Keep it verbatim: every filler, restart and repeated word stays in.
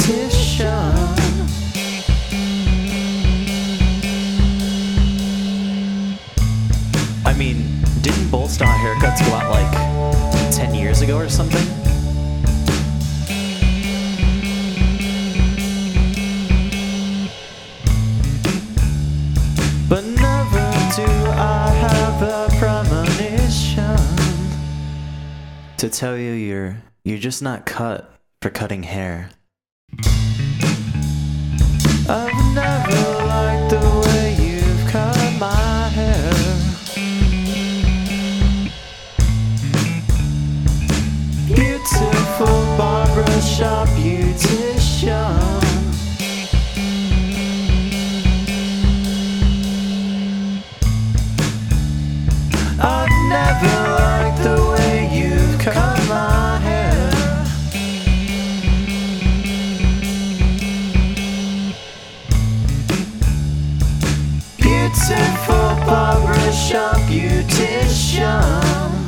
beautician. I mean, didn't Bolstar haircuts go out like ten years ago or something? But never do I have a premonition to tell you you're you're just not cut for cutting hair. I've never liked the way you've cut my hair. Beautiful barbershop beautician. I've never liked the way you've cut my hair. Beautiful barbershop beautician.